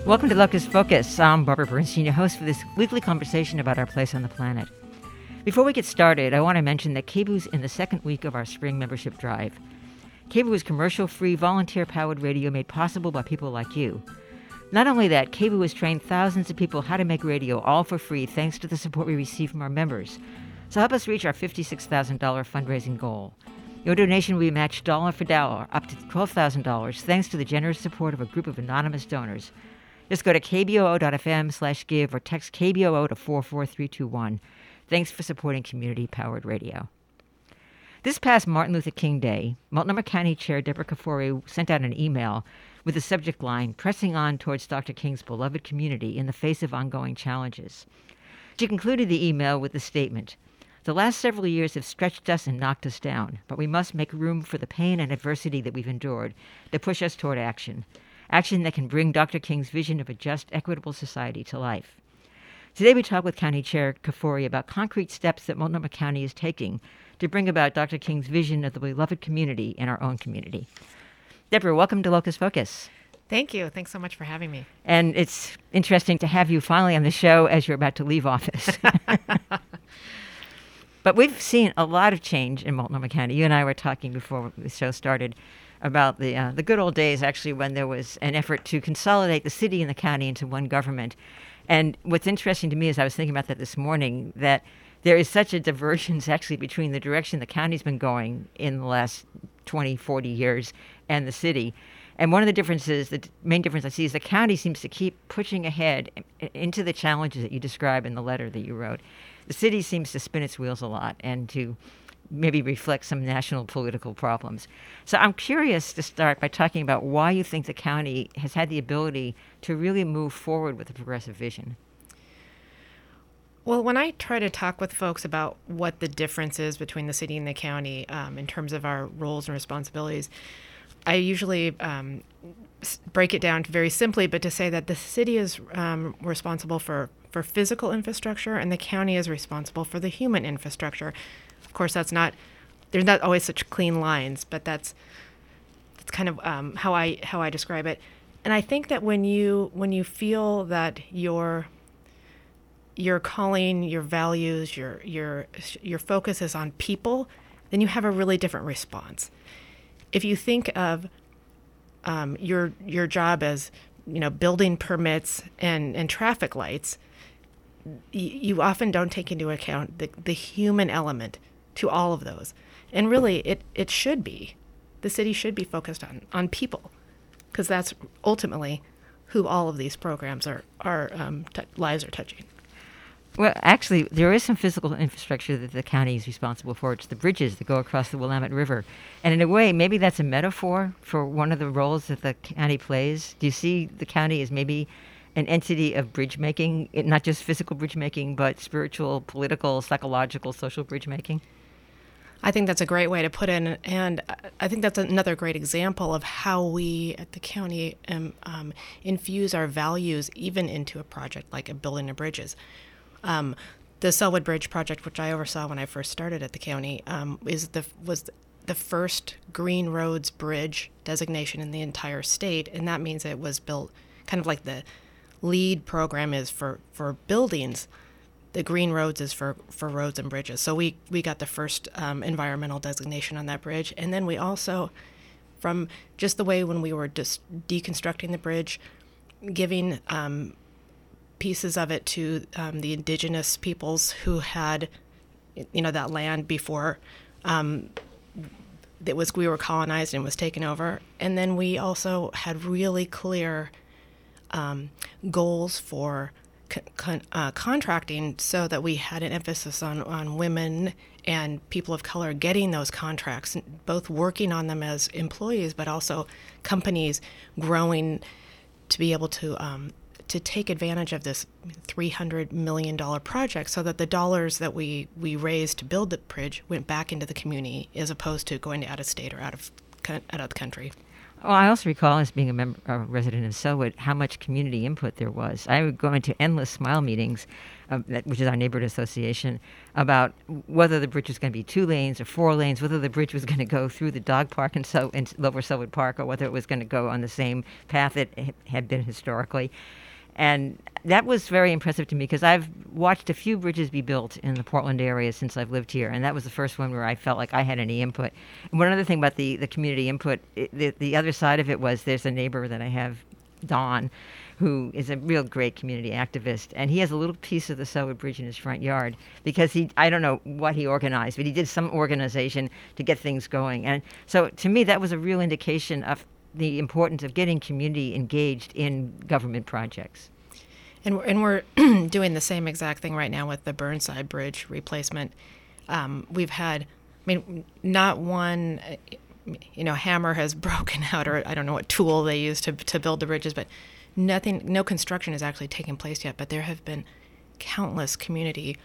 Welcome to Locus Focus. I'm Barbara Bernstein, your host for this weekly conversation about our place on the planet. Before we get started, I want to mention that KBOO's in the second week of our spring membership drive. KBOO is commercial-free, volunteer-powered radio made possible by people like you. Not only that, KBOO has trained thousands of people how to make radio, all for free, thanks to the support we receive from our members. So help us reach our $56,000 fundraising goal. Your donation will be matched dollar for dollar, up to $12,000, thanks to the generous support of a group of anonymous donors. Just go to kboo.fm/give or text KBOO to 44321. Thanks for supporting community-powered radio. This past Martin Luther King Day, Multnomah County Chair Deborah Kafoury sent out an email with the subject line, "Pressing on towards Dr. King's beloved community in the face of ongoing challenges." She concluded the email with the statement, "The last several years have stretched us and knocked us down, but we must make room for the pain and adversity that we've endured to push us toward action. Action that can bring Dr. King's vision of a just, equitable society to life." Today we talk with County Chair Kafoury about concrete steps that Multnomah County is taking to bring about Dr. King's vision of the beloved community in our own community. Deborah, welcome to Locus Focus. Thank you. Thanks so much for having me. And it's interesting to have you finally on the show as you're about to leave office. But we've seen a lot of change in Multnomah County. You and I were talking before the show started about the good old days, actually, when there was an effort to consolidate the city and the county into one government. And what's interesting to me is I was thinking about that this morning, that there is such a divergence actually between the direction the county's been going in the last 20, 40 years and the city. And one of the differences, the main difference I see, is the county seems to keep pushing ahead into the challenges that you describe in the letter that you wrote. The city seems to spin its wheels a lot and to maybe reflect some national political problems. So I'm curious to start by talking about why you think the county has had the ability to really move forward with a progressive vision. Well, when I try to talk with folks about what the difference is between the city and the county in terms of our roles and responsibilities, I usually break it down very simply, but to say that the city is responsible for physical infrastructure and the county is responsible for the human infrastructure. Of course, there's not always such clean lines, but that's kind of how I describe it. And I think that when you feel that your calling, your values, your focus is on people, then you have a really different response. If you think of your job as building permits and traffic lights, you often don't take into account the human element to all of those. And really, it should be. The city should be focused on people, because that's ultimately who all of these programs lives are touching. Well, actually, there is some physical infrastructure that the county is responsible for. It's the bridges that go across the Willamette River. And in a way, maybe that's a metaphor for one of the roles that the county plays. Do you see the county as maybe an entity of bridge making, not just physical bridge making, but spiritual, political, psychological, social bridge making? I think that's a great way to put it, and I think that's another great example of how we at the county infuse our values even into a project like building of bridges. The Selwood Bridge project, which I oversaw when I first started at the county, was the first Green Roads Bridge designation in the entire state, and that means it was built kind of like the LEED program is for buildings. The Green Roads is for roads and bridges. So we got the first environmental designation on that bridge. And then we also, from just the way when we were just deconstructing the bridge, giving pieces of it to the indigenous peoples who had, that land before we were colonized and was taken over. And then we also had really clear goals for contracting, so that we had an emphasis on women and people of color getting those contracts, both working on them as employees, but also companies growing to be able to take advantage of this $300 million project, so that the dollars that we raised to build the bridge went back into the community as opposed to going to out of state or out of the country. Well, I also recall, as being a resident of Selwood, how much community input there was. I would go into endless SMILE meetings, which is our neighborhood association, about whether the bridge was going to be 2 lanes or 4 lanes, whether the bridge was going to go through the dog park in Lower Selwood Park, or whether it was going to go on the same path it had been historically. And that was very impressive to me because I've watched a few bridges be built in the Portland area since I've lived here, and that was the first one where I felt like I had any input. And one other thing about the community input, the other side of it was there's a neighbor that I have, Don, who is a real great community activist, and he has a little piece of the Selwood Bridge in his front yard because I don't know what he organized, but he did some organization to get things going. And so to me, that was a real indication of the importance of getting community engaged in government projects. And we're doing the same exact thing right now with the Burnside Bridge replacement. We've had, not one, hammer has broken out, or I don't know what tool they use to build the bridges, but no construction has actually taken place yet. But there have been countless community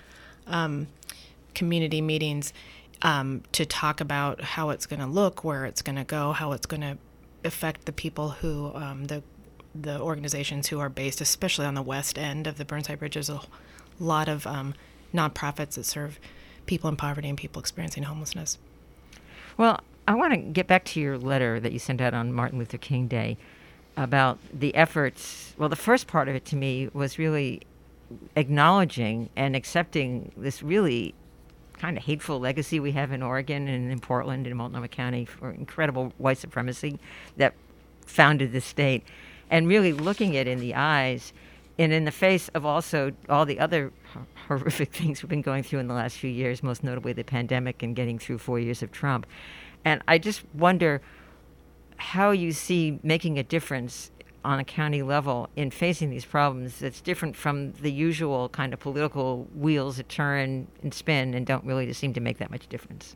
meetings to talk about how it's going to look, where it's going to go, how it's going to affect the people who the organizations who are based, especially on the west end of the Burnside Bridge. There's a lot of nonprofits that serve people in poverty and people experiencing homelessness. Well, I want to get back to your letter that you sent out on Martin Luther King Day about the efforts. Well, the first part of it to me was really acknowledging and accepting this really kind of hateful legacy we have in Oregon and in Portland and Multnomah County for incredible white supremacy that founded the state, and really looking it in the eyes and in the face of also all the other horrific things we've been going through in the last few years, most notably the pandemic and getting through 4 years of Trump. And I just wonder how you see making a difference on a county level in facing these problems that's different from the usual kind of political wheels that turn and spin and don't really seem to make that much difference.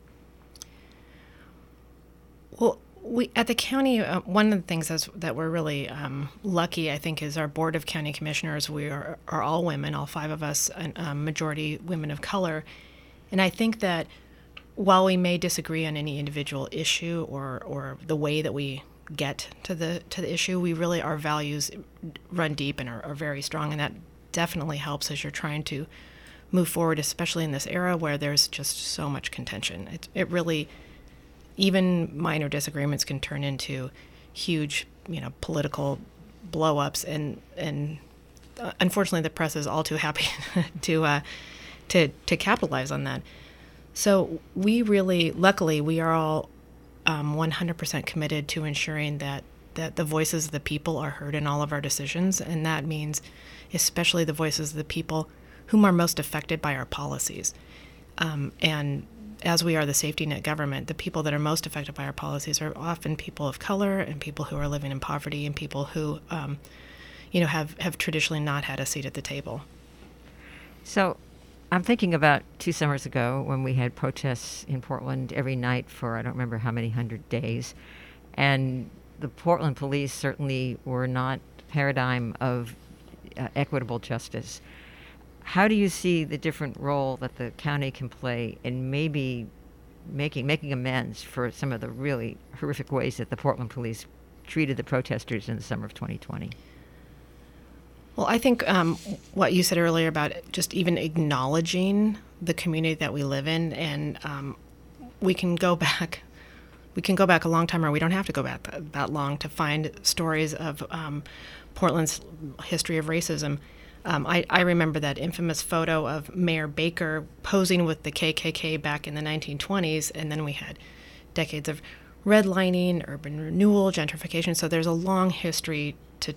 Well, we at the county, one of the things that we're really lucky, I think, is our board of county commissioners. We are all women, all 5 of us, and majority women of color. And I think that while we may disagree on any individual issue or the way that we get to the issue, we really, our values run deep and are very strong, and that definitely helps as you're trying to move forward, especially in this era where there's just so much contention. It really, even minor disagreements can turn into huge, political blow-ups, and unfortunately the press is all too happy to capitalize on that. So we really, luckily, we are all 100% committed to ensuring that the voices of the people are heard in all of our decisions, and that means especially the voices of the people whom are most affected by our policies. And as we are the safety net government, the people that are most affected by our policies are often people of color and people who are living in poverty and people who, have traditionally not had a seat at the table. So I'm thinking about 2 summers ago when we had protests in Portland every night for I don't remember how many 100 days. And the Portland police certainly were not a paradigm of equitable justice. How do you see the different role that the county can play in maybe making amends for some of the really horrific ways that the Portland police treated the protesters in the summer of 2020? Well, I think what you said earlier about just even acknowledging the community that we live in, and we can go back a long time, or we don't have to go back that long to find stories of Portland's history of racism. I remember that infamous photo of Mayor Baker posing with the KKK back in the 1920s, and then we had decades of redlining, urban renewal, gentrification. So there's a long history to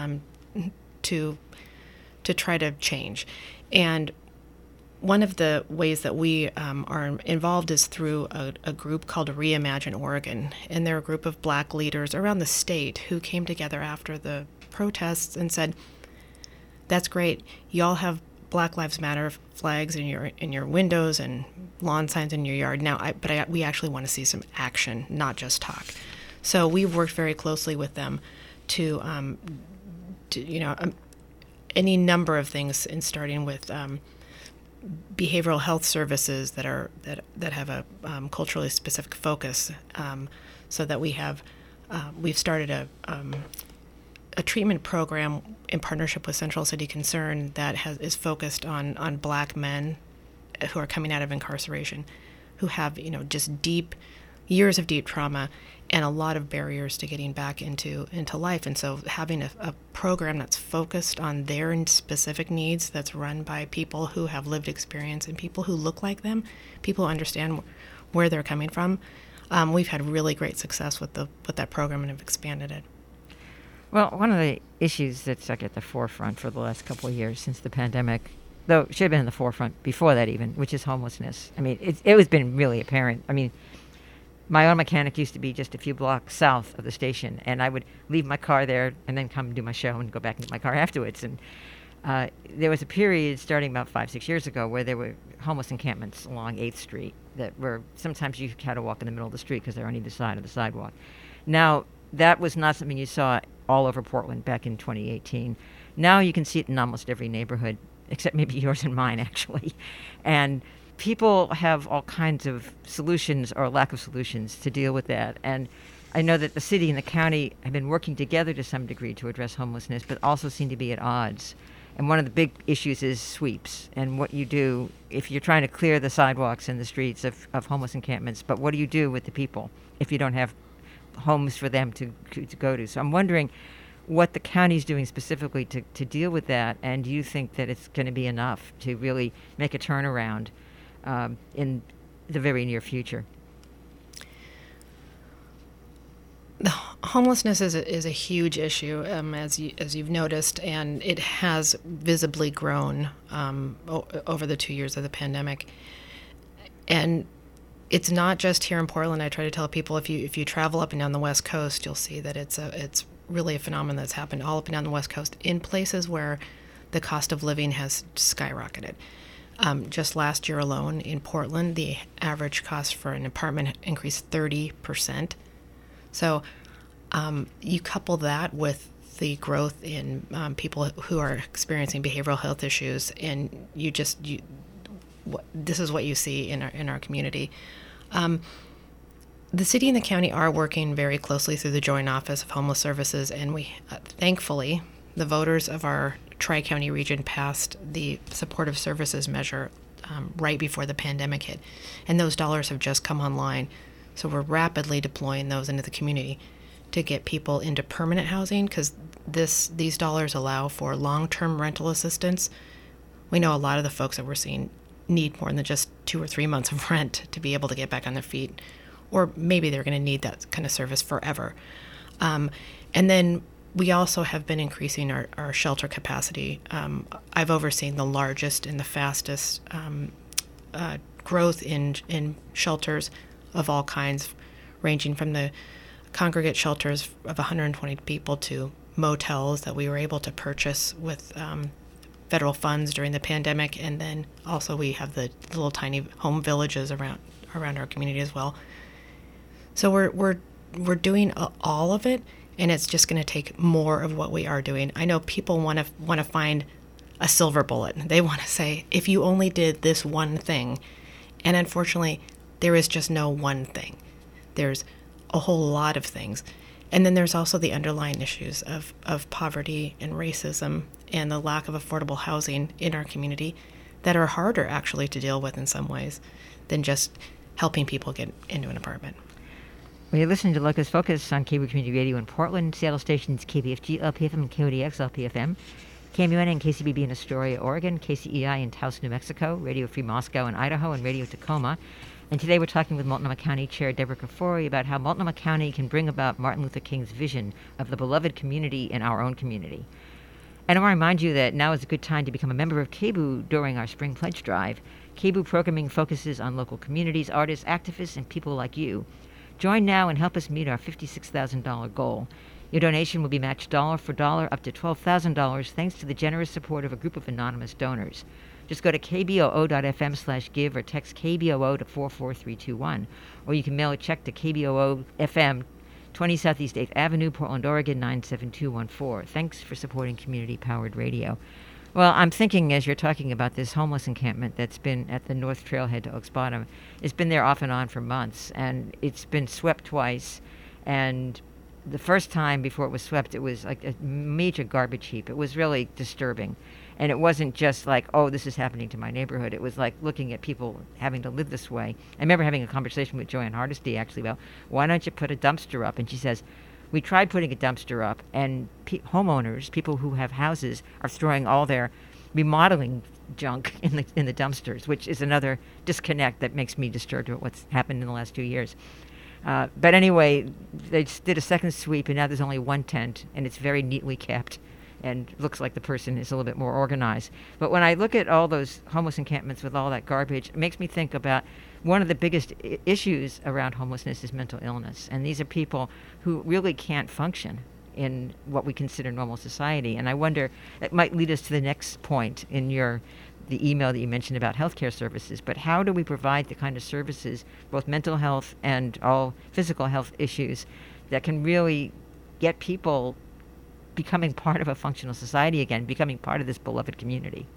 try to change. And one of the ways that we are involved is through a group called Reimagine Oregon. And they're a group of Black leaders around the state who came together after the protests and said, that's great. Y'all have Black Lives Matter flags in your windows and lawn signs in your yard. Now, we actually want to see some action, not just talk. So we've worked very closely with them to any number of things, in starting with behavioral health services that have a culturally specific focus, so that we have we've started a treatment program in partnership with Central City Concern that is focused on Black men who are coming out of incarceration, who have just years of deep trauma and a lot of barriers to getting back into life. And so having a program that's focused on their specific needs, that's run by people who have lived experience and people who look like them, people who understand where they're coming from. We've had really great success with that program and have expanded it. Well, one of the issues that's stuck at the forefront for the last couple of years since the pandemic, though it should have been in the forefront before that even, which is homelessness. I mean, it has been really apparent. I mean, my own mechanic used to be just a few blocks south of the station, and I would leave my car there and then come do my show and go back into my car afterwards. And there was a period starting about 5-6 years ago where there were homeless encampments along 8th Street that were sometimes you had to walk in the middle of the street because they're on either side of the sidewalk. Now, that was not something you saw all over Portland back in 2018. Now you can see it in almost every neighborhood, except maybe yours and mine, actually. And people have all kinds of solutions or lack of solutions to deal with that. And I know that the city and the county have been working together to some degree to address homelessness, but also seem to be at odds. And one of the big issues is sweeps and what you do if you're trying to clear the sidewalks and the streets of homeless encampments. But what do you do with the people if you don't have homes for them to go to? So I'm wondering what the county's doing specifically to deal with that. And do you think that it's going to be enough to really make a turnaround in the very near future? The homelessness is a huge issue, as you've noticed, and it has visibly grown over the 2 years of the pandemic. And it's not just here in Portland. I try to tell people if you travel up and down the West Coast, you'll see that it's really a phenomenon that's happened all up and down the West Coast in places where the cost of living has skyrocketed. Just last year alone in Portland, the average cost for an apartment increased 30%. So you couple that with the growth in people who are experiencing behavioral health issues, and this is what you see in our community. The city and the county are working very closely through the Joint Office of Homeless Services, and we thankfully the voters of our Tri-County region passed the supportive services measure right before the pandemic hit, and those dollars have just come online. So we're rapidly deploying those into the community to get people into permanent housing, because these dollars allow for long-term rental assistance. We know a lot of the folks that we're seeing need more than just 2 or 3 months of rent to be able to get back on their feet, or maybe they're going to need that kind of service forever. And then we also have been increasing our shelter capacity. I've overseen the largest and the fastest growth in shelters of all kinds, ranging from the congregate shelters of 120 people to motels that we were able to purchase with federal funds during the pandemic, and then also we have the little tiny home villages around our community as well. So we're doing all of it, and it's just going to take more of what we are doing. I know people want to find a silver bullet. They want to say, if you only did this one thing, and unfortunately, there is just no one thing. There's a whole lot of things. And then there's also the underlying issues of poverty and racism and the lack of affordable housing in our community that are harder actually to deal with in some ways than just helping people get into an apartment. Well, you're listening to Locus Focus on KBOO Community Radio in Portland, Seattle stations KBFG, LPFM, and KODX, LPFM, KMUN and KCBB in Astoria, Oregon, KCEI in Taos, New Mexico, Radio Free Moscow in Idaho, and Radio Tacoma. And today we're talking with Multnomah County Chair Deborah Kafoury about how Multnomah County can bring about Martin Luther King's vision of the beloved community in our own community. And I want to remind you that now is a good time to become a member of KBOO during our Spring Pledge Drive. KBOO programming focuses on local communities, artists, activists, and people like you. Join now and help us meet our $56,000 goal. Your donation will be matched dollar for dollar up to $12,000 thanks to the generous support of a group of anonymous donors. Just go to kboo.fm/give or text KBOO to 44321. Or you can mail a check to KBOO FM, 20 Southeast 8th Avenue, Portland, Oregon, 97214. Thanks for supporting community-powered radio. Well, I'm thinking as you're talking about this homeless encampment that's been at the North Trailhead to Oaks Bottom, it's been there off and on for months, and it's been swept twice, and the first time before it was swept, it was like a major garbage heap. It was really disturbing. And it wasn't just like, oh, this is happening to my neighborhood. It was like looking at people having to live this way. I remember having a conversation with Joanne Hardesty actually about, why don't you put a dumpster up? And she says, we tried putting a dumpster up, and homeowners, people who have houses, are throwing all their remodeling junk in the dumpsters, which is another disconnect that makes me disturbed about what's happened in the last 2 years. But anyway, they just did a second sweep, and now there's only one tent, and it's very neatly kept, and looks like the person is a little bit more organized. But when I look at all those homeless encampments with all that garbage, it makes me think about one of the biggest issues around homelessness is mental illness. And these are people who really can't function in what we consider normal society. And I wonder, it might lead us to the next point in the email that you mentioned about healthcare services, but how do we provide the kind of services, both mental health and all physical health issues, that can really get people becoming part of a functional society again, becoming part of this beloved community?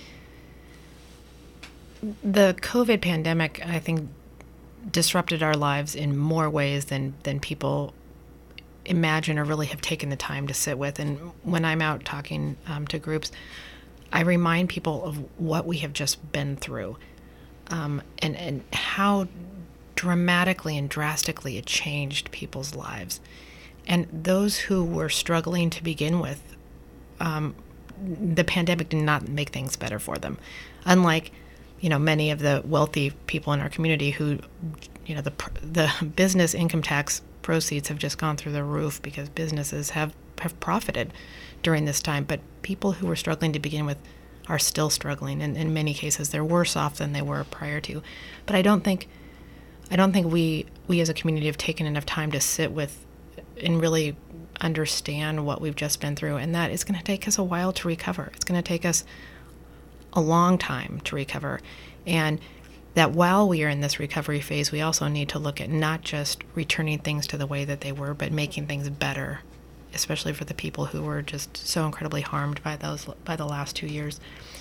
The COVID pandemic, I think, disrupted our lives in more ways than people imagine or really have taken the time to sit with. And when I'm out talking to groups, I remind people of what we have just been through, and how dramatically and drastically it changed people's lives. And those who were struggling to begin with, the pandemic did not make things better for them. Unlike, many of the wealthy people in our community who, the business income tax proceeds have just gone through the roof because businesses have profited during this time. But people who were struggling to begin with are still struggling, and in many cases they're worse off than they were prior to. But I don't think we as a community have taken enough time to sit with and really understand what we've just been through, and that it's going to take us a while to recover. It's going to take us a long time to recover, and that while we are in this recovery phase, we also need to look at not just returning things to the way that they were, but making things better, especially for the people who were just so incredibly harmed by the last 2 years.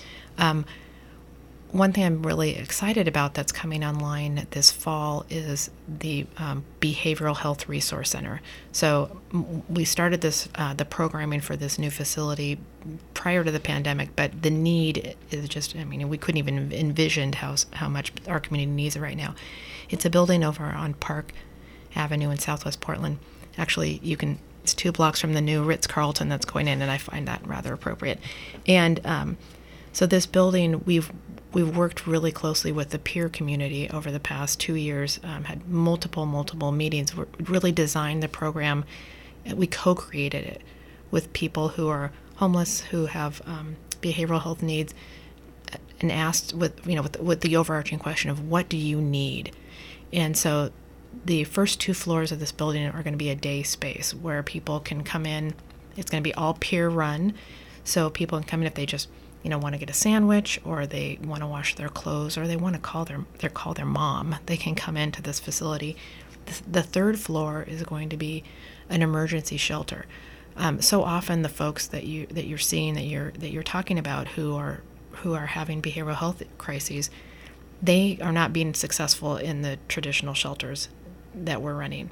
One thing I'm really excited about that's coming online this fall is the Behavioral Health Resource Center. So we started the programming for this new facility prior to the pandemic, but the need is just, we couldn't even envision how much our community needs it right now. It's a building over on Park Avenue in Southwest Portland. Actually, it's 2 blocks from the new Ritz-Carlton that's going in, and I find that rather appropriate. And so this building, we've worked really closely with the peer community over the past 2 years, had multiple meetings. We really designed the program. We co-created it with people who are homeless, who have behavioral health needs, and asked with the overarching question of, what do you need? And so the first 2 floors of this building are going to be a day space where people can come in. It's going to be all peer run, so people can come in if they just want to get a sandwich, or they want to wash their clothes, or they want to call their mom. They can come into this facility. The 3rd floor is going to be an emergency shelter. So often the folks that you're seeing, that you're talking about, who are having behavioral health crises, they are not being successful in the traditional shelters that we're running.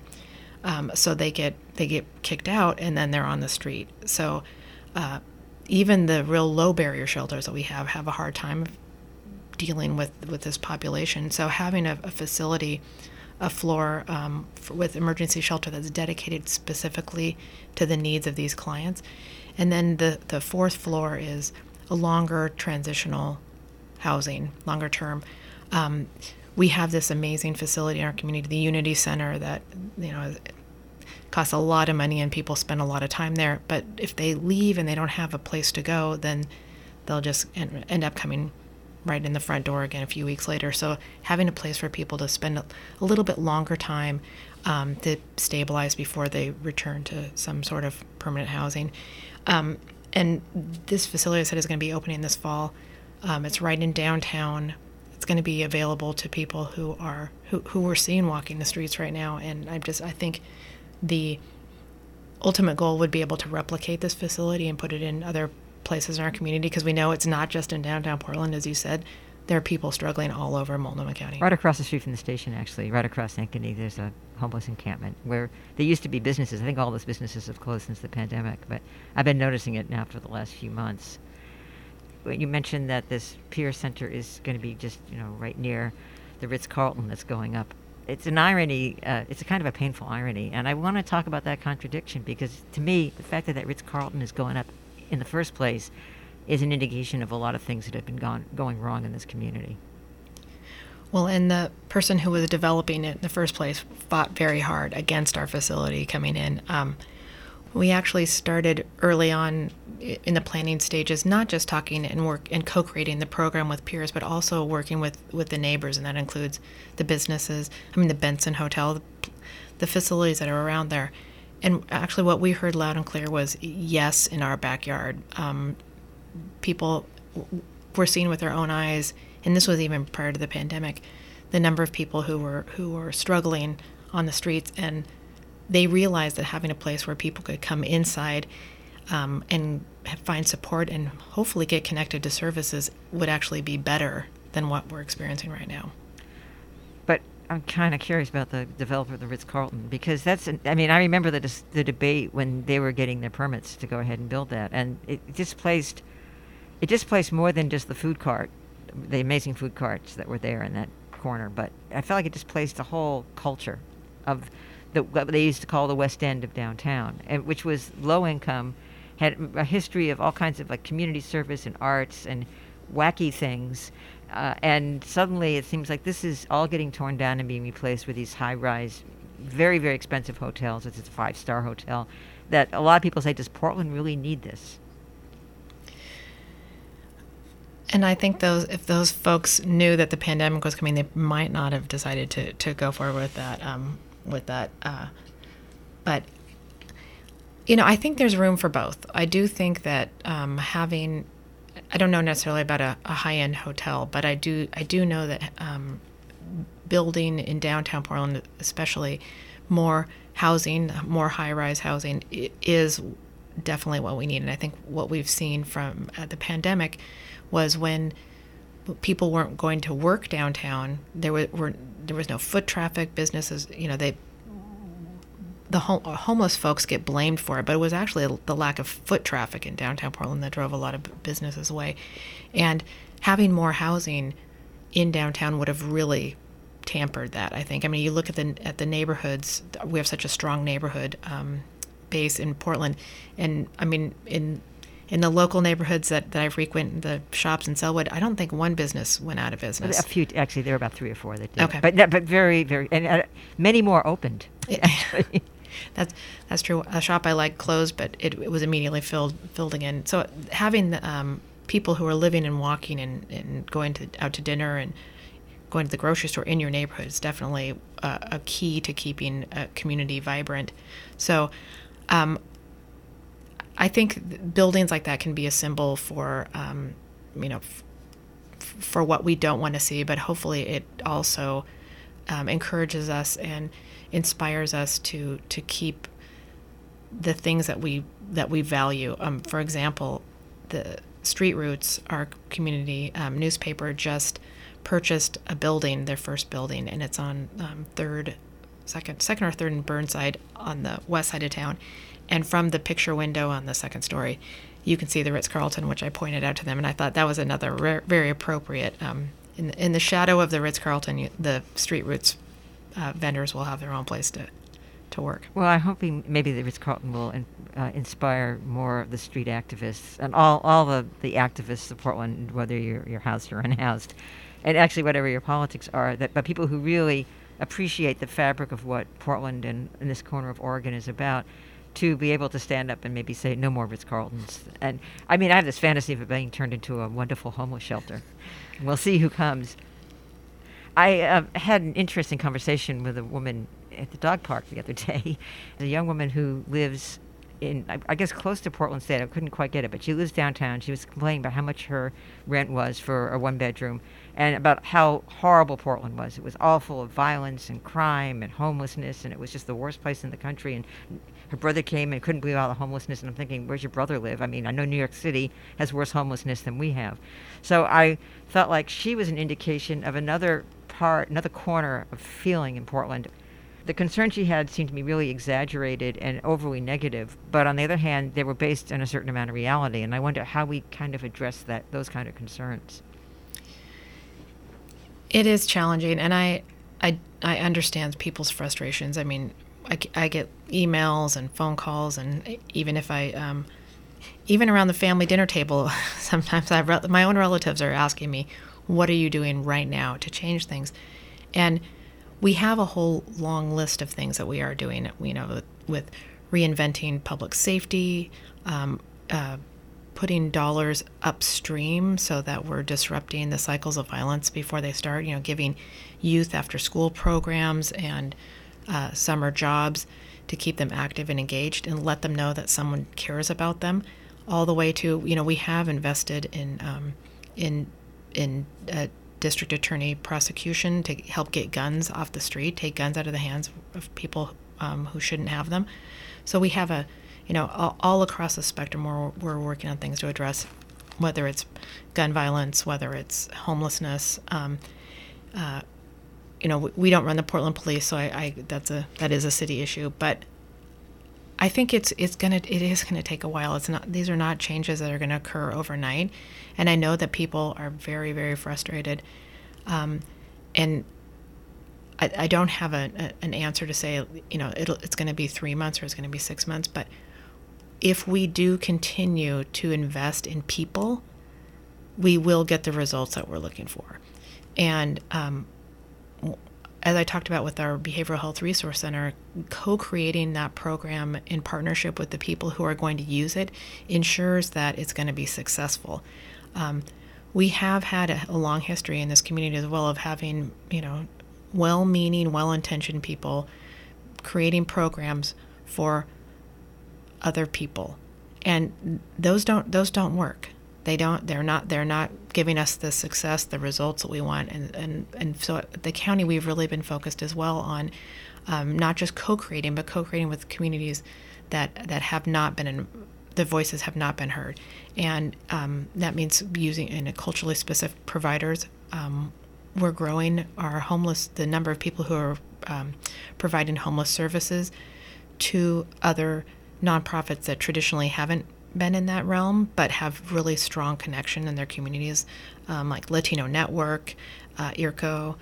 So they get kicked out, and then they're on the street. So even the real low barrier shelters that we have a hard time dealing with this population. So having a facility, a floor with emergency shelter that's dedicated specifically to the needs of these clients. And then the 4th floor is a longer transitional housing, longer term. We have this amazing facility in our community, the Unity Center, that costs a lot of money and people spend a lot of time there. But if they leave and they don't have a place to go, then they'll just end up coming right in the front door again a few weeks later. So having a place for people to spend a little bit longer time to stabilize before they return to some sort of permanent housing. And this facility, I said, is going to be opening this fall. It's right in downtown. It's going to be available to people who we're seeing walking the streets right now. And I think the ultimate goal would be able to replicate this facility and put it in other places in our community, because we know it's not just in downtown Portland, as you said. there are people struggling all over Multnomah County. Right across the street from the station, actually, right across Ankeny, there's a homeless encampment where there used to be businesses. I think all those businesses have closed since the pandemic, but I've been noticing it now for the last few months. You mentioned that this Peer Center is going to be just, right near the Ritz-Carlton that's going up. It's an irony. It's a kind of a painful irony, and I want to talk about that contradiction because, to me, the fact that Ritz-Carlton is going up in the first place is an indication of a lot of things that have been going wrong in this community. Well, and the person who was developing it in the first place fought very hard against our facility coming in. We actually started early on in the planning stages, not just talking and co-creating the program with peers, but also working with the neighbors, and that includes the businesses. The Benson Hotel, the facilities that are around there. And actually what we heard loud and clear was yes in our backyard. People were seeing with their own eyes, and this was even prior to the pandemic, the number of people who were struggling on the streets, and they realized that having a place where people could come inside and find support and hopefully get connected to services would actually be better than what we're experiencing right now. But I'm kind of curious about the developer of the Ritz-Carlton, because I remember the debate when they were getting their permits to go ahead and build that, and it displaced more than just the food cart, the amazing food carts that were there in that corner, but I felt like it displaced the whole culture of what they used to call the West End of downtown, and which was low income, had a history of all kinds of like community service and arts and wacky things, and suddenly it seems like this is all getting torn down and being replaced with these high-rise, very, very expensive hotels. It's a 5-star hotel that a lot of people say, does Portland really need this? And I think if those folks knew that the pandemic was coming, they might not have decided to go forward with that. But I think there's room for both. I do think that I don't know necessarily about a high-end hotel, but I do know that building in downtown Portland, especially more housing, more high-rise housing, is definitely what we need. And I think what we've seen from the pandemic was when people weren't going to work downtown, there was no foot traffic, businesses, the homeless folks get blamed for it, but it was actually the lack of foot traffic in downtown Portland that drove a lot of businesses away. And having more housing in downtown would have really tampered that, I think. You look at the neighborhoods, we have such a strong neighborhood base in Portland, and in the local neighborhoods that I frequent, the shops in Selwood, I don't think one business went out of business. A few, actually, there were about 3 or 4 that did. Okay. But very, very, and many more opened, actually. That's true. A shop I liked closed, but it was immediately filled again. So having people who are living and walking and going out to dinner and going to the grocery store in your neighborhood is definitely a key to keeping a community vibrant. So I think buildings like that can be a symbol for, for what we don't want to see, but hopefully it also encourages us and inspires us to keep the things that we value. For example, the Street Roots, our community newspaper, just purchased a building, their first building, and it's on second or third and Burnside on the west side of town. And from the picture window on the second story, you can see the Ritz-Carlton, which I pointed out to them. And I thought that was another very appropriate. In the shadow of the Ritz-Carlton, the Street Roots vendors will have their own place to work. Well, I'm hoping maybe the Ritz-Carlton will inspire more of the street activists and all the activists of Portland, whether you're housed or unhoused, and actually whatever your politics are, but people who really appreciate the fabric of what Portland and this corner of Oregon is about, to be able to stand up and maybe say no more Ritz-Carltons. And I have this fantasy of it being turned into a wonderful homeless shelter. We'll see who comes. I had an interesting conversation with a woman at the dog park the other day, a young woman who lives I guess close to Portland State. I couldn't quite get it, but she lives downtown. She was complaining about how much her rent was for a one-bedroom and about how horrible Portland was. It was all full of violence and crime and homelessness, and it was just the worst place in the country. And her brother came and couldn't believe all the homelessness, and I'm thinking, where's your brother live? I mean, I know New York City has worse homelessness than we have. So I felt like she was an indication of another corner of feeling in Portland. The concerns she had seemed to me really exaggerated and overly negative, but on the other hand, they were based on a certain amount of reality, and I wonder how we kind of address those kind of concerns. It is challenging, and I understand people's frustrations. I mean, I get emails and phone calls, and even if even around the family dinner table, sometimes my own relatives are asking me, what are you doing right now to change things? And we have a whole long list of things that we are doing, with reinventing public safety, putting dollars upstream so that we're disrupting the cycles of violence before they start, giving youth after school programs and summer jobs to keep them active and engaged and let them know that someone cares about them, all the way to, we have invested in district attorney prosecution to help get guns off the street, take guns out of the hands of people who shouldn't have them. So we have all across the spectrum we're working on things to address, whether it's gun violence, whether it's homelessness. We don't run the Portland Police, so that is a city issue. But I think it is gonna take a while. These are not changes that are gonna occur overnight, and I know that people are very, very frustrated, and I don't have an answer to say it's going to be 3 months or it's going to be 6 months. But if we do continue to invest in people, we will get the results that we're looking for. And as I talked about with our Behavioral Health Resource Center, co-creating that program in partnership with the people who are going to use it ensures that it's going to be successful. We have had a long history in this community as well of having, well-meaning, well-intentioned people creating programs for other people, and those don't work. They're not giving us the success, the results that we want, and so at the county we've really been focused as well on not just co-creating, but co-creating with communities that have not been the voices have not been heard, and that means using culturally specific providers. We're growing the number of people who are providing homeless services to other nonprofits that traditionally haven't been in that realm, but have really strong connection in their communities, like Latino Network, IRCO,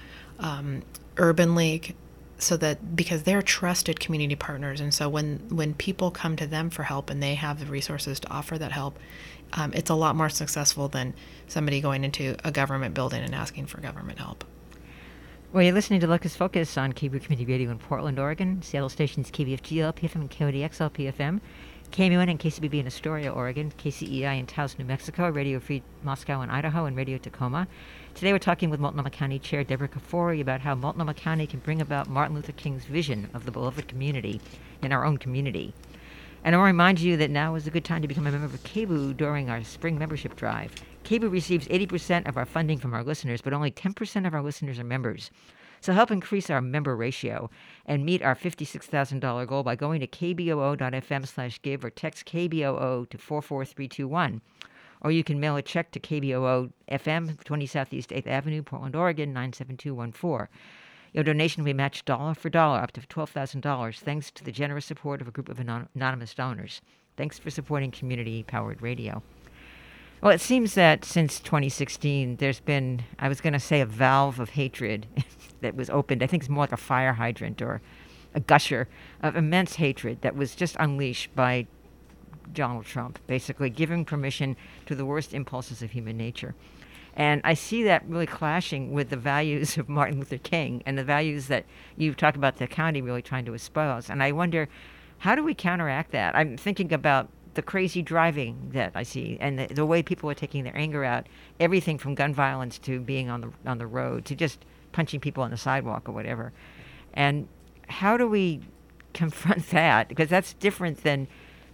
Urban League, so that because they're trusted community partners, and so when people come to them for help and they have the resources to offer that help, it's a lot more successful than somebody going into a government building and asking for government help. Well, you're listening to Locus Focus on KBOO Community Radio in Portland, Oregon, Seattle stations KBFG LPFM and KODX LPFM, KMUN and KCBB in Astoria, Oregon, KCEI in Taos, New Mexico, Radio Free Moscow and Idaho, and Radio Tacoma. Today we're talking with Multnomah County Chair Deborah Kafoury about how Multnomah County can bring about Martin Luther King's vision of the beloved community in our own community. And I want to remind you that now is a good time to become a member of KBOO during our spring membership drive. KBOO receives 80% of our funding from our listeners, but only 10% of our listeners are members. So help increase our member ratio and meet our $56,000 goal by going to kboo.fm/give or text KBOO to 44321. Or you can mail a check to KBOO FM, 20 Southeast 8th Avenue, Portland, Oregon, 97214. Your donation will be matched dollar for dollar up to $12,000 thanks to the generous support of a group of anonymous donors. Thanks for supporting community-powered radio. Well, it seems that since 2016, there's been, I was going to say, a valve of hatred that was opened. I think it's more like a fire hydrant or a gusher of immense hatred that was just unleashed by Donald Trump, basically giving permission to the worst impulses of human nature. And I see that really clashing with the values of Martin Luther King and the values that you talk about the county really trying to espouse. And I wonder, how do we counteract that? I'm thinking about the crazy driving that I see and the way people are taking their anger out, everything from gun violence to being on the road to just punching people on the sidewalk or whatever. And how do we confront that? Because that's different than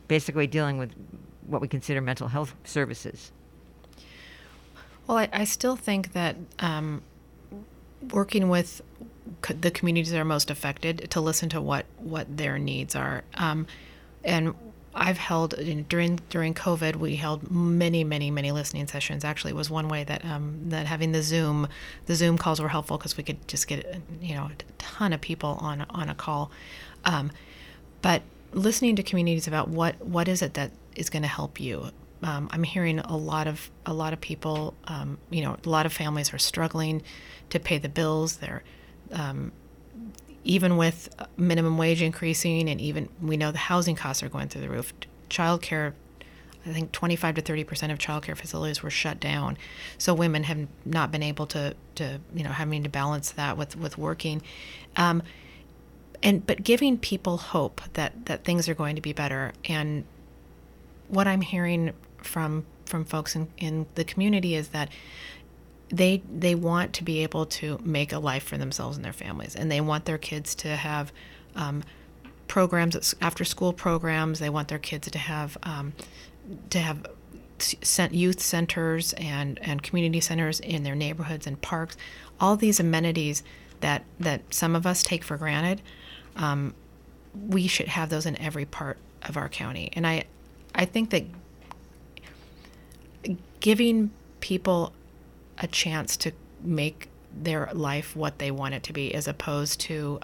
basically dealing with what we consider mental health services. Well, I still think that working with the communities that are most affected to listen to what their needs are. And I've held, during COVID, we held many listening sessions. Actually, it was one way that that having the Zoom calls were helpful, because we could just get a ton of people on a call. But listening to communities about what is it that is going to help you. I'm hearing a lot of people, a lot of families are struggling to pay the bills. They're even with minimum wage increasing, and even we know the housing costs are going through the roof. Childcare, I think 25 to 30% of childcare facilities were shut down. So women have not been able to having to balance that with working. But giving people hope that things are going to be better. And what I'm hearing from folks in the community is that they want to be able to make a life for themselves and their families, and they want their kids to have programs, after school programs. They want their kids to have youth centers and community centers in their neighborhoods and parks. All these amenities that some of us take for granted, we should have those in every part of our county. And I think that giving people a chance to make their life what they want it to be, as opposed to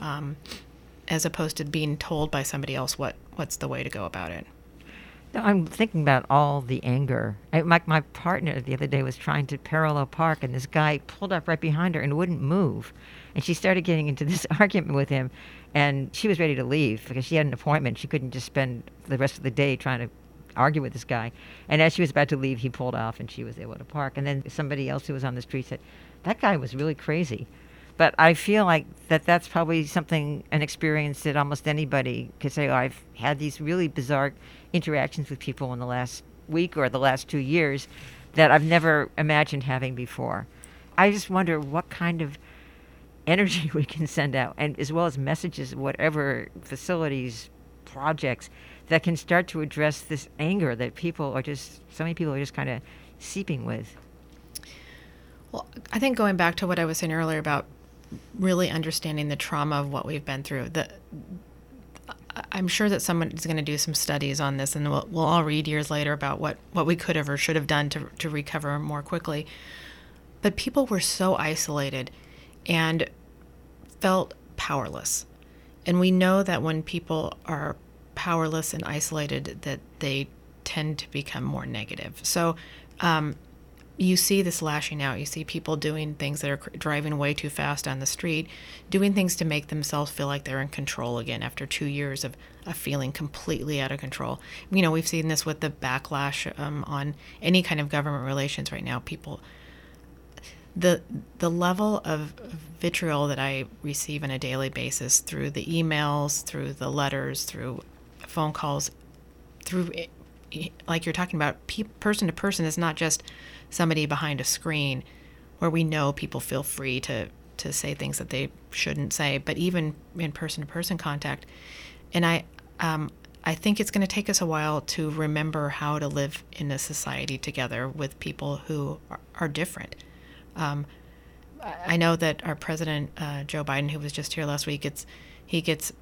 being told by somebody else what's the way to go about it. I'm thinking about all the anger. My partner the other day was trying to parallel park, and this guy pulled up right behind her and wouldn't move. And she started getting into this argument with him, and she was ready to leave because she had an appointment. She couldn't just spend the rest of the day trying to argue with this guy. And as she was about to leave, he pulled off, and she was able to park. And then somebody else who was on the street said, that guy was really crazy. But I feel like that's probably an experience that almost anybody could say, I've had these really bizarre interactions with people in the last week or the last 2 years that I've never imagined having before. I just wonder what kind of energy we can send out, and as well as messages, whatever facilities, projects that can start to address this anger that so many people are just kind of seeping with. Well, I think going back to what I was saying earlier about really understanding the trauma of what we've been through, I'm sure that someone is going to do some studies on this, and we'll all read years later about what we could have or should have done to recover more quickly. But people were so isolated and felt powerless. And we know that when people are powerless and isolated, that they tend to become more negative. So you see this lashing out. You see people doing things that are driving way too fast on the street, doing things to make themselves feel like they're in control again after 2 years of feeling completely out of control. We've seen this with the backlash on any kind of government relations right now. People, the level of vitriol that I receive on a daily basis through the emails, through the letters, through phone calls, through, like you're talking about, person to person, is not just somebody behind a screen where we know people feel free to say things that they shouldn't say, but even in person-to-person contact. And I think it's going to take us a while to remember how to live in a society together with people who are different. I know that our president, Joe Biden, who was just here last week, he gets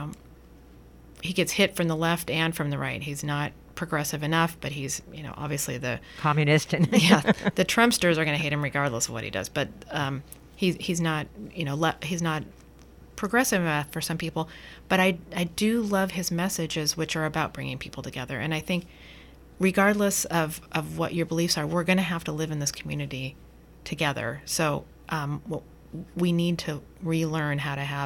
hit from the left and from the right. He's not progressive enough, but he's, obviously the communist, and yeah, the Trumpsters are going to hate him regardless of what he does. But he's not, he's not progressive enough for some people. But I do love his messages, which are about bringing people together. And I think, regardless of what your beliefs are, we're going to have to live in this community together. So we need to relearn how to have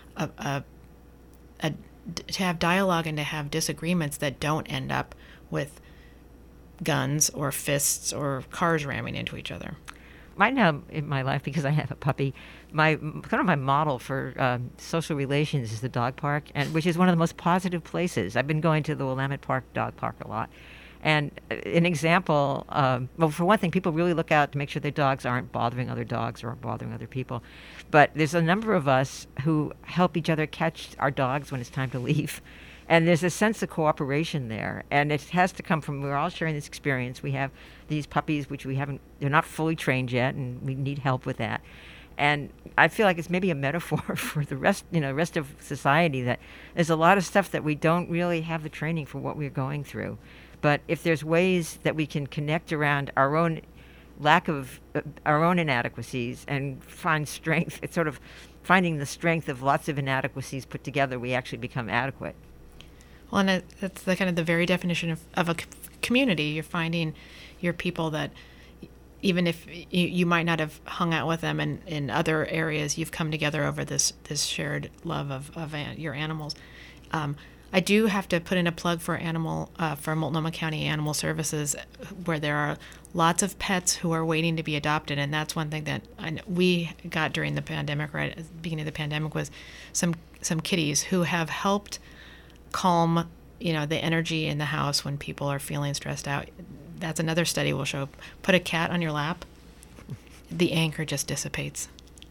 to have dialogue and to have disagreements that don't end up with guns or fists or cars ramming into each other. Right now in my life, because I have a puppy, my model for social relations is the dog park, which is one of the most positive places. I've been going to the Willamette Park dog park a lot. And an example, well, for one thing, people really look out to make sure their dogs aren't bothering other dogs or bothering other people. But there's a number of us who help each other catch our dogs when it's time to leave. And there's a sense of cooperation there. And it has to come from, we're all sharing this experience. We have these puppies, which we haven't, they're not fully trained yet, and we need help with that. And I feel like it's maybe a metaphor for the rest of society, that there's a lot of stuff that we don't really have the training for what we're going through. But if there's ways that we can connect around our own lack of our own inadequacies and find strength, it's sort of finding the strength of lots of inadequacies put together, we actually become adequate. Well, and that's the kind of the very definition of a community. You're finding your people that even if you might not have hung out with them in other areas, you've come together over this shared love of your animals. I do have to put in a plug for for Multnomah County Animal Services, where there are lots of pets who are waiting to be adopted, and that's one thing that we got during the pandemic, right at the beginning of the pandemic, was some kitties who have helped calm, the energy in the house when people are feeling stressed out. That's another study will show. Put a cat on your lap, the anger just dissipates.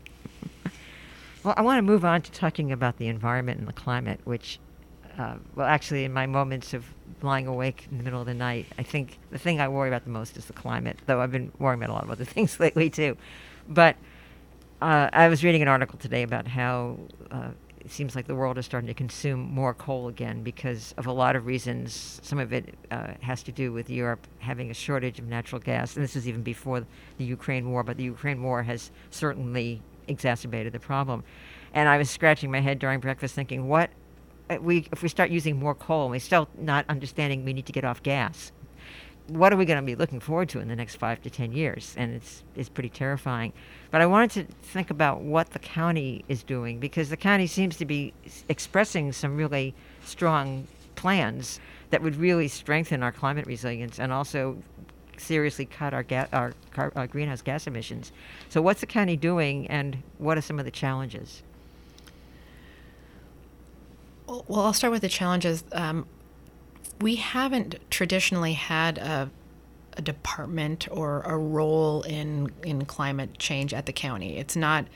Well, I want to move on to talking about the environment and the climate, which, actually, in my moments of lying awake in the middle of the night, I think the thing I worry about the most is the climate, though I've been worrying about a lot of other things lately, too. But I was reading an article today about how it seems like the world is starting to consume more coal again because of a lot of reasons. Some of it has to do with Europe having a shortage of natural gas, and this is even before the Ukraine war, but the Ukraine war has certainly exacerbated the problem. And I was scratching my head during breakfast thinking, if we start using more coal and we're still not understanding we need to get off gas, what are we going to be looking forward to in the next 5 to 10 years? And it's pretty terrifying. But I wanted to think about what the county is doing, because the county seems to be expressing some really strong plans that would really strengthen our climate resilience and also seriously cut our greenhouse gas emissions. So what's the county doing, and what are some of the challenges? Well, I'll start with the challenges. We haven't traditionally had a department or a role in climate change at the county. It's not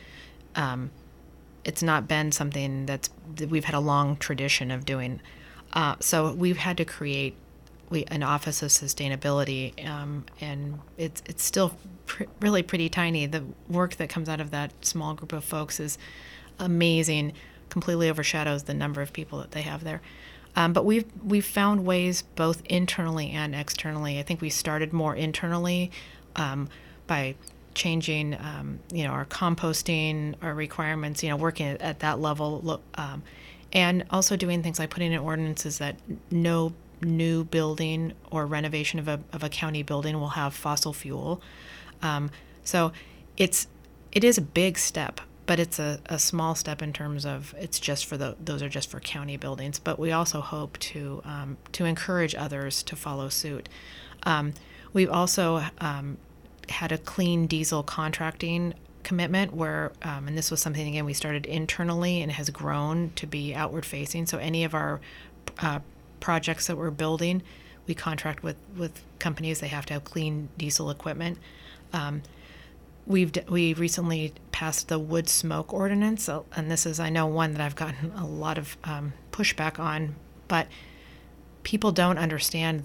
been something that we've had a long tradition of doing. So we've had to create an office of sustainability, and it's still really pretty tiny. The work that comes out of that small group of folks is amazing. Completely overshadows the number of people that they have there. But we've found ways both internally and externally. I think we started more internally by changing, our composting, our requirements, working at that level, and also doing things like putting in ordinances that no new building or renovation of a county building will have fossil fuel. So it is a big step. But it's a small step in terms of it's just for those are just for county buildings. But we also hope to encourage others to follow suit. We've also had a clean diesel contracting commitment where, and this was something again we started internally and has grown to be outward facing. So any of our projects that we're building, we contract with companies. They have to have clean diesel equipment. We recently passed the wood smoke ordinance, and this is, I know, one that I've gotten a lot of pushback on, but people don't understand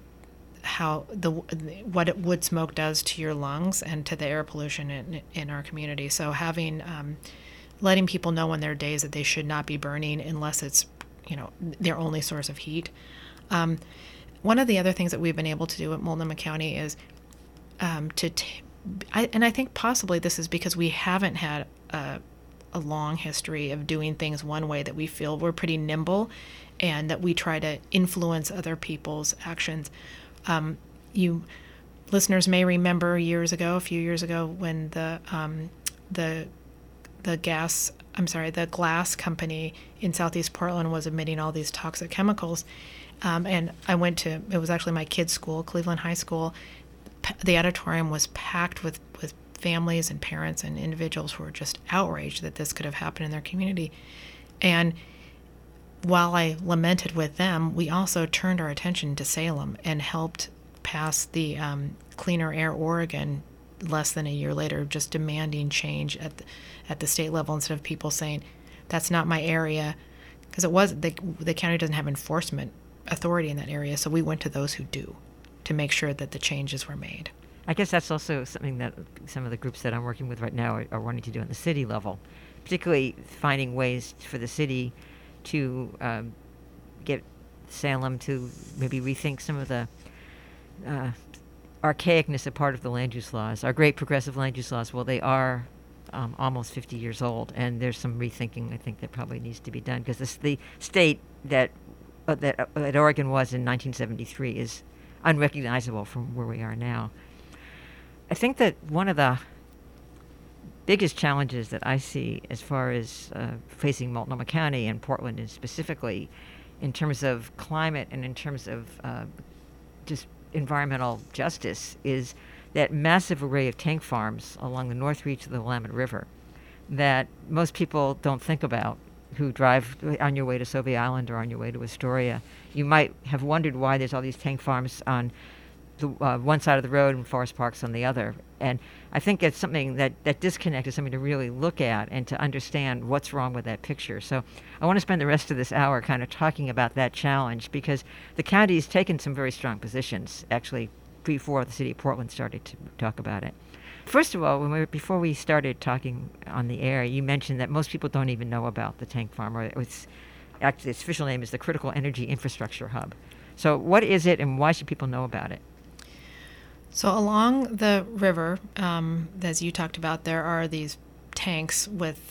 what wood smoke does to your lungs and to the air pollution in our community. So letting people know on their days that they should not be burning unless it's their only source of heat. One of the other things that we've been able to do at Multnomah County is and I think possibly this is because we haven't had a long history of doing things one way, that we feel we're pretty nimble and that we try to influence other people's actions. You listeners may remember a few years ago, when the glass company in Southeast Portland was emitting all these toxic chemicals. And it was actually my kids' school, Cleveland High School. The auditorium was packed with families and parents and individuals who were just outraged that this could have happened in their community. And while I lamented with them, we also turned our attention to Salem and helped pass the Cleaner Air Oregon less than a year later, just demanding change at the state level, instead of people saying, that's not my area, because the county doesn't have enforcement authority in that area, so we went to those who do to make sure that the changes were made. I guess that's also something that some of the groups that I'm working with right now are wanting to do on the city level, particularly finding ways for the city to get Salem to maybe rethink some of the archaicness of part of the land use laws. Our great progressive land use laws, well, they are almost 50 years old, and there's some rethinking, I think, that probably needs to be done, because the state that Oregon was in 1973 is unrecognizable from where we are now. I think that one of the biggest challenges that I see as far as facing Multnomah County and Portland, and specifically in terms of climate and in terms of just environmental justice, is that massive array of tank farms along the north reach of the Willamette River that most people don't think about who drive on your way to Sauvie Island or on your way to Astoria. You might have wondered why there's all these tank farms on the one side of the road and forest parks on the other. And I think it's something that disconnect is something to really look at and to understand what's wrong with that picture. So I want to spend the rest of this hour kind of talking about that challenge, because the county has taken some very strong positions, actually, before the city of Portland started to talk about it. First of all, before we started talking on the air, you mentioned that most people don't even know about the tank farm, or its official name is the Critical Energy Infrastructure Hub. So what is it, and why should people know about it? So along the river, as you talked about, there are these tanks with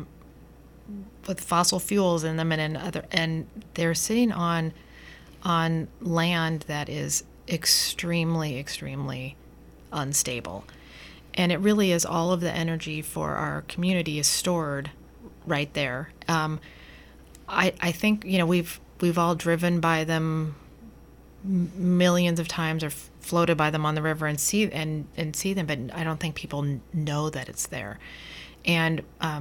fossil fuels in them, and they're sitting on land that is extremely, extremely unstable. And it really is, all of the energy for our community is stored right there. I think, we've all driven by them millions of times, or floated by them on the river and see them, but I don't think people know that it's there. And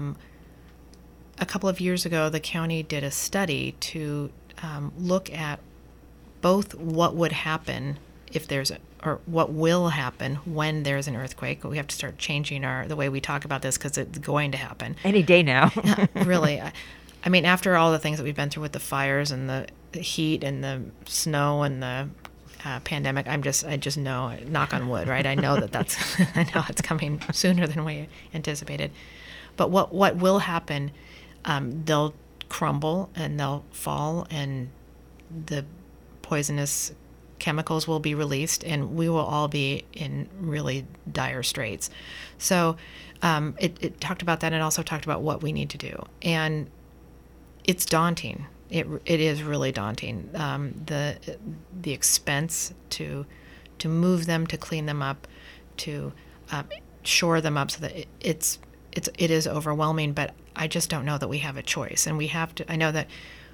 a couple of years ago, the county did a study to look at both what would happen if there's or what will happen when there's an earthquake. We have to start changing the way we talk about this, because it's going to happen any day now. Really. I mean, after all the things that we've been through with the fires and the heat and the snow and the pandemic, I just know, knock on wood, right? I know I know it's coming sooner than we anticipated. But what will happen? They'll crumble and they'll fall, and the poisonous chemicals will be released, and we will all be in really dire straits. So it talked about that, and also talked about what we need to do. And it's daunting. It is really daunting. The expense to move them, to clean them up, to shore them up, so that it is overwhelming. But I just don't know that we have a choice, and we have to. I know that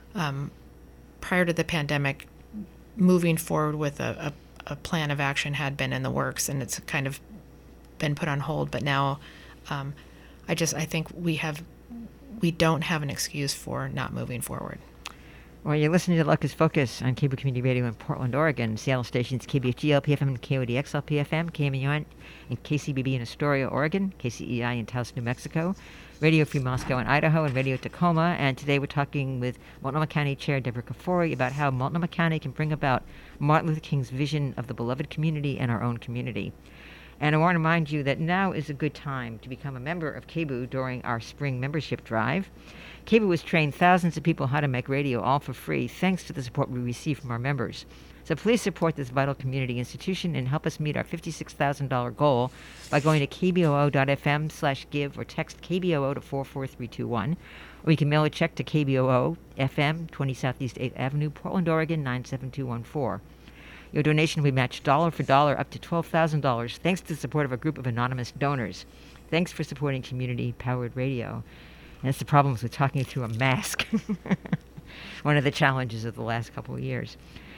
prior to the pandemic, moving forward with a plan of action had been in the works, and it's kind of been put on hold. But now, I think we don't have an excuse for not moving forward. Well, you're listening to Locus Focus on Cable Community Radio in Portland, Oregon. Seattle stations KBFG LP-FM and KODX LP-FM, KMUN and KCBB in Astoria, Oregon, KCEI in Taos, New Mexico, Radio Free Moscow in Idaho, and Radio Tacoma. And today we're talking with Multnomah County Chair Deborah Kafoury about how Multnomah County can bring about Martin Luther King's vision of the beloved community and our own community. And I want to remind you that now is a good time to become a member of KBOO during our spring membership drive. KBOO has trained thousands of people how to make radio, all for free, thanks to the support we receive from our members. So please support this vital community institution and help us meet our $56,000 goal by going to kboo.fm/give or text KBOO to 44321. Or you can mail a check to KBOO FM, 20 Southeast 8th Avenue, Portland, Oregon, 97214. Your donation will be matched dollar for dollar up to $12,000, thanks to the support of a group of anonymous donors. Thanks for supporting community-powered radio. And that's the problems with talking through a mask. One of the challenges of the last couple of years.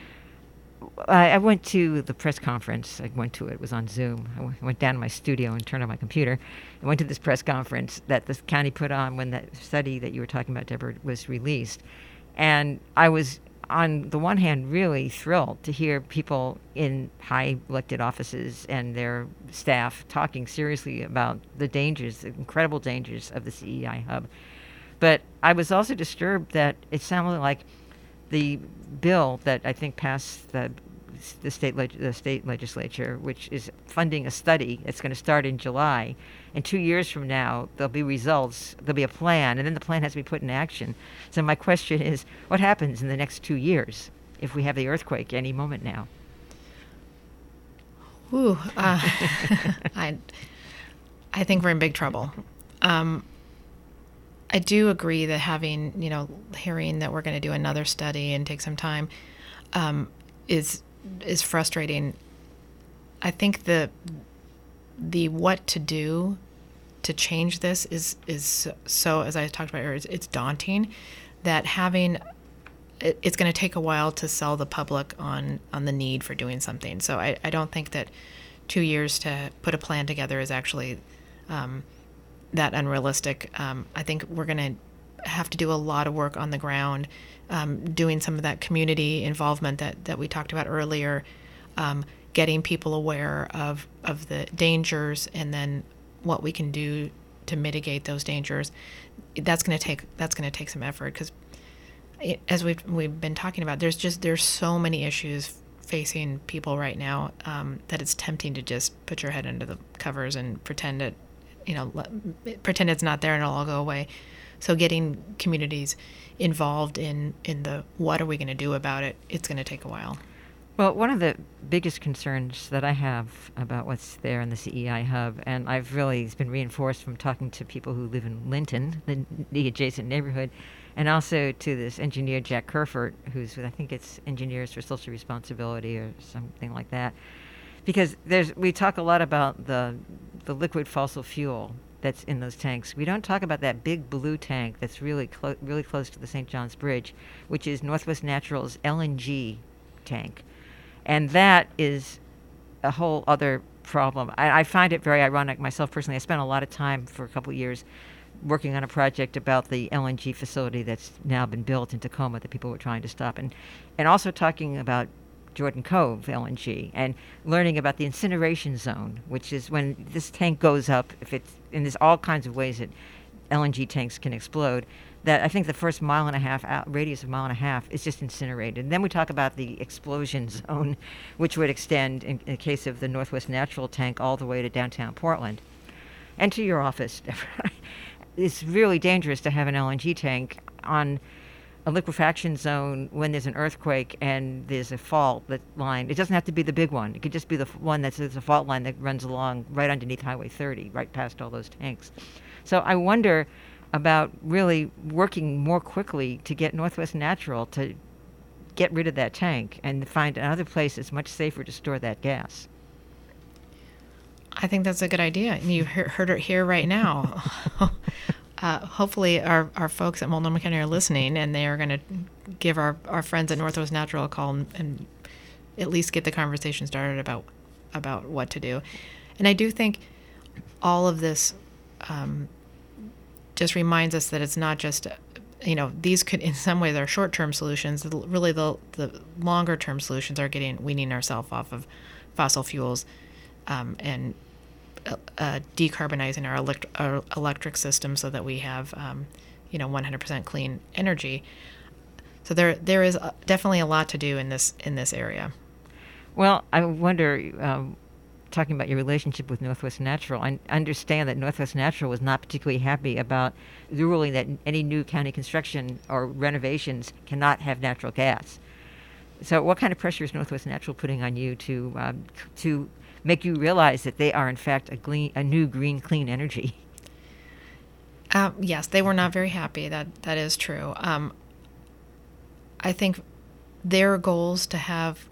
I went to the press conference. It was on Zoom. I went down to my studio and turned on my computer. I went to this press conference that the county put on when that study that you were talking about, Deborah, was released. And I was, on the one hand, really thrilled to hear people in high elected offices and their staff talking seriously about the dangers, the incredible dangers of the CEI hub. But I was also disturbed that it sounded like the bill that I think passed the state legislature, which is funding a study that's going to start in July, and 2 years from now there'll be results, there'll be a plan, and then the plan has to be put in action. So my question is, what happens in the next 2 years if we have the earthquake any moment now? Ooh, I think we're in big trouble. I do agree that hearing that we're going to do another study and take some time is frustrating. I think the what to do to change this is so, as I talked about earlier, it's daunting that it's going to take a while to sell the public on the need for doing something. So I don't think that 2 years to put a plan together is actually that unrealistic. I think we're going to have to do a lot of work on the ground, doing some of that community involvement that we talked about earlier, getting people aware of the dangers, and then what we can do to mitigate those dangers. That's going to take some effort, because as we've been talking about, there's so many issues facing people right now that it's tempting to just put your head under the covers and pretend it's not there and it'll all go away. So getting communities involved in the what are we going to do about it, it's going to take a while. Well, one of the biggest concerns that I have about what's there in the CEI hub, and it's been reinforced from talking to people who live in Linton, the adjacent neighborhood, and also to this engineer, Jack Kerfert, who's with, I think it's Engineers for Social Responsibility or something like that. Because we talk a lot about the liquid fossil fuel that's in those tanks. We don't talk about that big blue tank that's really close to the St. John's Bridge, which is Northwest Natural's LNG tank. And that is a whole other problem. I find it very ironic myself personally. I spent a lot of time for a couple of years working on a project about the LNG facility that's now been built in Tacoma that people were trying to stop, and also talking about Jordan Cove LNG and learning about the incineration zone, which is when this tank goes up, and there's all kinds of ways that LNG tanks can explode, that I think the first radius of a mile and a half is just incinerated. And then we talk about the explosion zone, which would extend, in the case of the Northwest Natural tank, all the way to downtown Portland. And to your office, it's really dangerous to have an LNG tank on a liquefaction zone when there's an earthquake and there's a fault line. It doesn't have to be the big one. It could just be the one there's a fault line that runs along right underneath Highway 30, right past all those tanks. So I wonder about really working more quickly to get Northwest Natural to get rid of that tank and find another place that's much safer to store that gas. I think that's a good idea. You heard it here right now. Hopefully our folks at Multnomah County are listening, and they are going to give our friends at Northwest Natural a call and at least get the conversation started about what to do. And I do think all of this just reminds us that it's not just, these could, in some ways, are short-term solutions. Really, the longer-term solutions are weaning ourselves off of fossil fuels and decarbonizing our electric system so that we have, 100% clean energy. So there is definitely a lot to do in this area. Well, I wonder, talking about your relationship with Northwest Natural, I understand that Northwest Natural was not particularly happy about the ruling that any new county construction or renovations cannot have natural gas. So what kind of pressure is Northwest Natural putting on you to make you realize that they are, in fact, a new green, clean energy? Yes, they were not very happy. That is true. I think their goals to have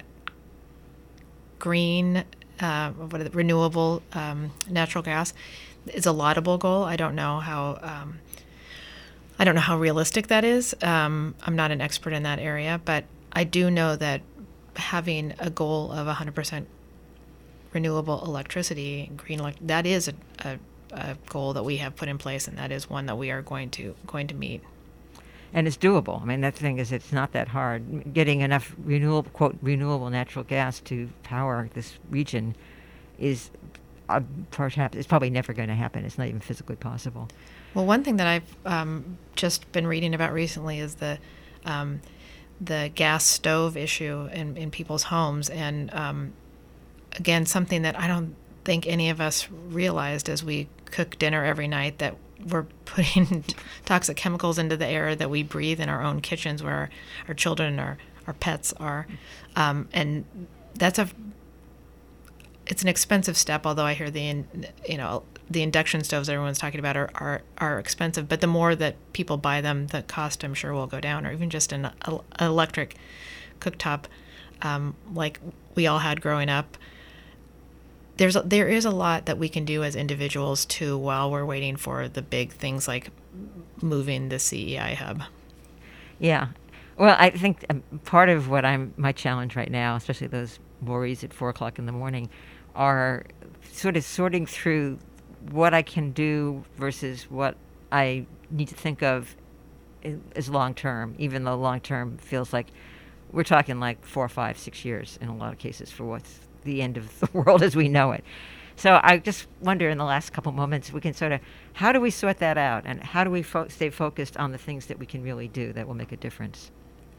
green, renewable natural gas is a laudable goal. I don't know how realistic that is. I'm not an expert in that area, but I do know that having a goal of 100% renewable electricity, that is a goal that we have put in place, and that is one that we are going to meet. And it's doable. I mean, that thing is, it's not that hard. Getting enough renewable natural gas to power this region is perhaps it's probably never going to happen. It's not even physically possible. Well, one thing that I've just been reading about recently is the gas stove issue in people's homes. And again, something that I don't think any of us realized as we cook dinner every night, that we're putting toxic chemicals into the air that we breathe in our own kitchens, where our children, our pets are. And that's it's an expensive step, although I hear the induction stoves everyone's talking about are expensive. But the more that people buy them, the cost, I'm sure, will go down. Or even just an electric cooktop like we all had growing up. There is a lot that we can do as individuals too, while we're waiting for the big things like moving the CEI hub. Yeah. Well, I think part of what my challenge right now, especially those worries at 4:00 in the morning, are sort of sorting through what I can do versus what I need to think of as long term, even though long term feels like we're talking like 4, 5, 6 years in a lot of cases for what's the end of the world as we know it. So I just wonder, in the last couple moments, we can sort of, how do we sort that out, and how do we stay focused on the things that we can really do that will make a difference?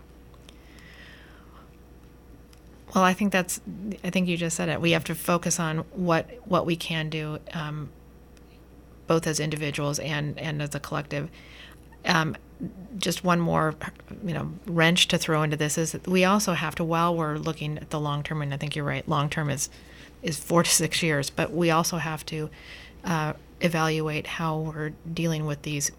Well, I think you just said it. We have to focus on what we can do, both as individuals and as a collective. Just one more, wrench to throw into this is that we also have to, while we're looking at the long term, and I think you're right, long term is 4 to 6 years, but we also have to evaluate how we're dealing with these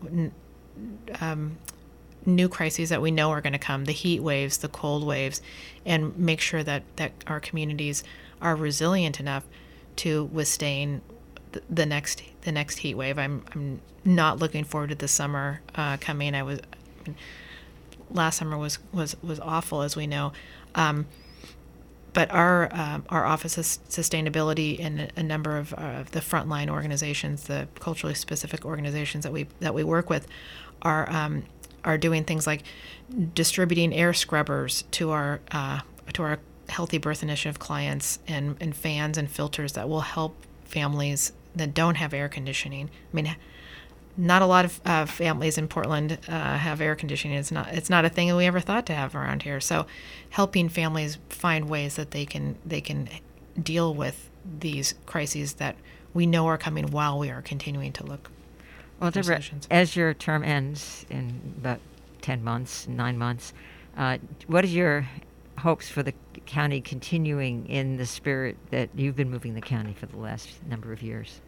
new crises that we know are going to come, the heat waves, the cold waves, and make sure that our communities are resilient enough to withstand the next heat wave. I'm not looking forward to the summer coming. Last summer was awful, as we know. But our Office of Sustainability and a number of the frontline organizations, the culturally specific organizations that we work with, are doing things like distributing air scrubbers to our Healthy Birth Initiative clients, and fans and filters that will help families that don't have air conditioning. I mean, not a lot of families in Portland have air conditioning. It's not a thing that we ever thought to have around here. So, helping families find ways that they can deal with these crises that we know are coming while we are continuing to look. Well, Deborah, as your term ends in about 10 months, 9 months, what is your hopes for the county continuing in the spirit that you've been moving the county for the last number of years?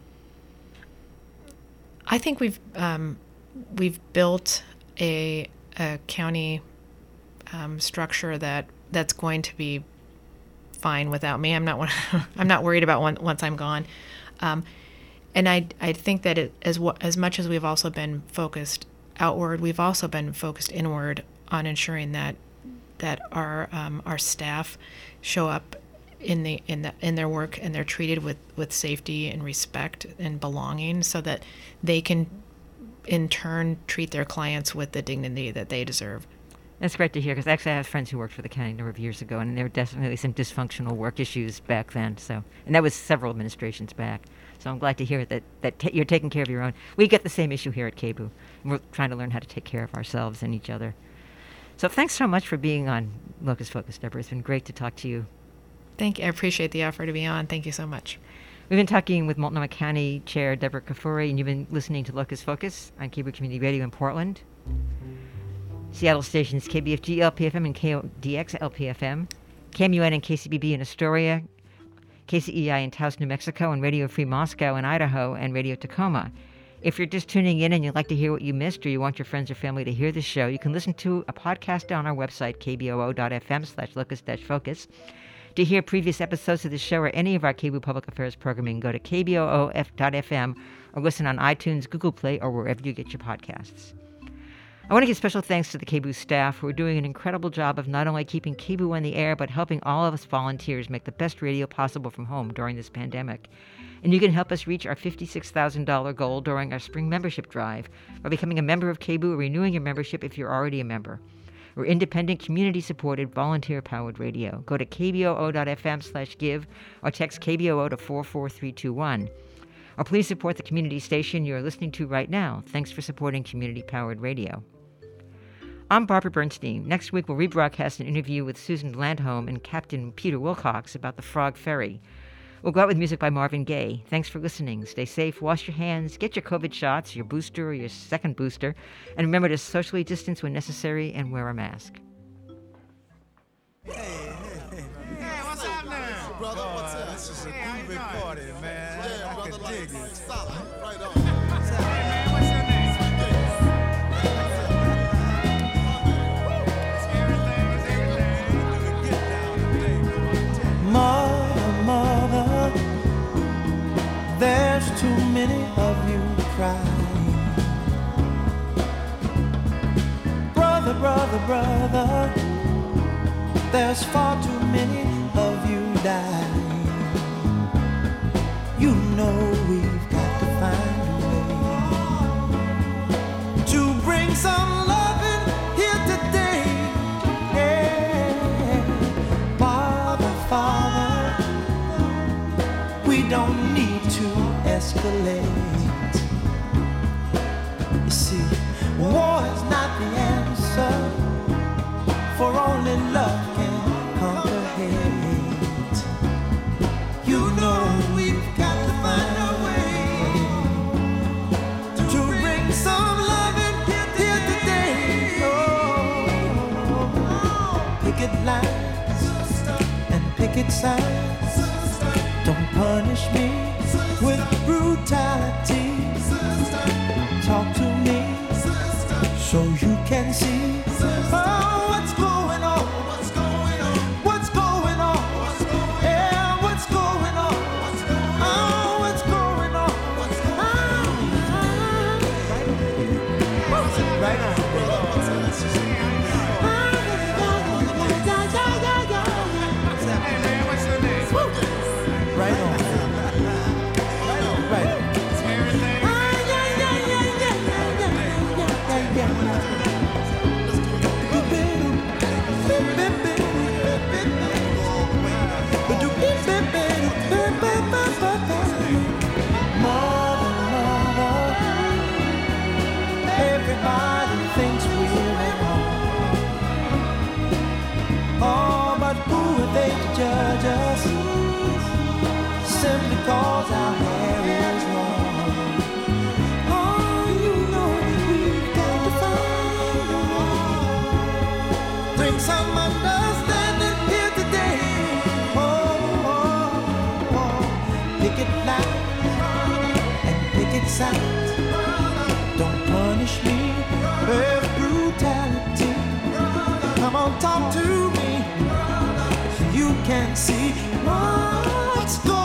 I think we've built a county structure that's going to be fine without me. I'm not worried about once I'm gone. And I think that as much as we've also been focused outward, we've also been focused inward on ensuring that our staff show up in their work, and they're treated with safety and respect and belonging, so that they can in turn treat their clients with the dignity that they deserve. That's great to hear, because actually I have friends who worked for the county a number of years ago, and there were definitely some dysfunctional work issues back then. And that was several administrations back. So I'm glad to hear that you're taking care of your own. We get the same issue here at KBOO. We're trying to learn how to take care of ourselves and each other. So thanks so much for being on Locus Focus, Deborah. It's been great to talk to you. Thank you. I appreciate the offer to be on. Thank you so much. We've been talking with Multnomah County Chair Deborah Kafoury, and you've been listening to Locus Focus on KBOO Community Radio in Portland. Seattle stations KBFG LPFM and KODX LPFM, KMUN and KCBB in Astoria, KCEI in Taos, New Mexico, and Radio Free Moscow in Idaho, and Radio Tacoma. If you're just tuning in and you'd like to hear what you missed, or you want your friends or family to hear this show, you can listen to a podcast on our website, kboo.fm/locus-focus. To hear previous episodes of the show or any of our KBOO Public Affairs programming, go to kboo.fm or listen on iTunes, Google Play, or wherever you get your podcasts. I want to give special thanks to the KBOO staff, who are doing an incredible job of not only keeping KBOO on the air, but helping all of us volunteers make the best radio possible from home during this pandemic. And you can help us reach our $56,000 goal during our spring membership drive by becoming a member of KBOO or renewing your membership if you're already a member. We're independent, community-supported, volunteer-powered radio. Go to kboo.fm/give or text KBOO to 44321. Or please support the community station you're listening to right now. Thanks for supporting community-powered radio. I'm Barbara Bernstein. Next week, we'll rebroadcast an interview with Susan Landholm and Captain Peter Wilcox about the Frog Ferry. We'll go out with music by Marvin Gaye. Thanks for listening. Stay safe, wash your hands, get your COVID shots, your booster or your second booster, and remember to socially distance when necessary and wear a mask. Hey, what's up now? Brother, what's up? This is a groovy party, man. Yeah, I can dig it. Solid. Right on. Hey, man, what's your name? Mother, there's too many of you crying. Brother, brother, there's far too many of you dying. You know we've got to find a way to bring some loving here today. Yeah. Father, we don't need to escalate. You see, war is not the answer, for only love can conquer hate. You know we've got to find a way to bring some loving here today. Oh, picket lines and picket signs, don't punish me with brutality. Talk to me so you can see what's going on. What's going on? Yeah, what's going on? Oh, what's going on? Right now. Right on. Right on. Mother, everybody thinks we're at home. Oh, but who are they to judge us? Simply cause our hair is long. Oh, you know we've got to find a way. Bring some understanding here today. Picket lines and picket signs, don't punish me with brutality. Come on, talk to me so you can see what's going on.